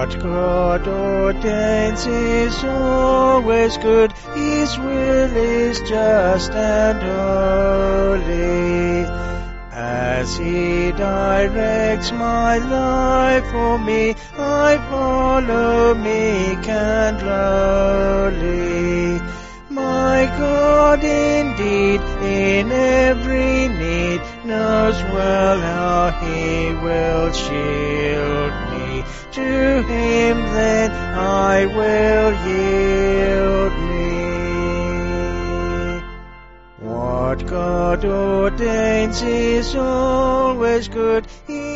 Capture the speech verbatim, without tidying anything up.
What God ordains is always good, His will is just and holy. As He directs my life for me, I follow meek and lowly. My God indeed in every need knows well how He will shield me. To Him then I will yield me. What God ordains is always good. He